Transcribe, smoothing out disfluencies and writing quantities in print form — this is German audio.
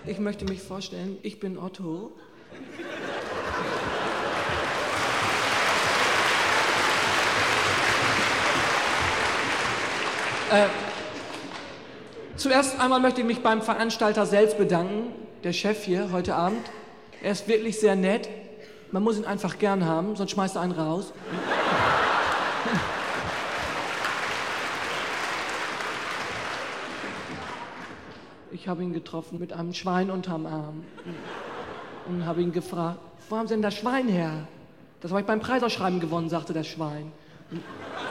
Ich möchte mich vorstellen, ich bin Otto. Zuerst einmal möchte ich mich beim Veranstalter selbst bedanken, der Chef hier heute Abend. Er ist wirklich sehr nett. Man muss ihn einfach gern haben, sonst schmeißt er einen raus. Ich habe ihn getroffen mit einem Schwein unterm Arm und habe ihn gefragt, wo haben Sie denn das Schwein her? Das habe ich beim Preisausschreiben gewonnen, sagte das Schwein.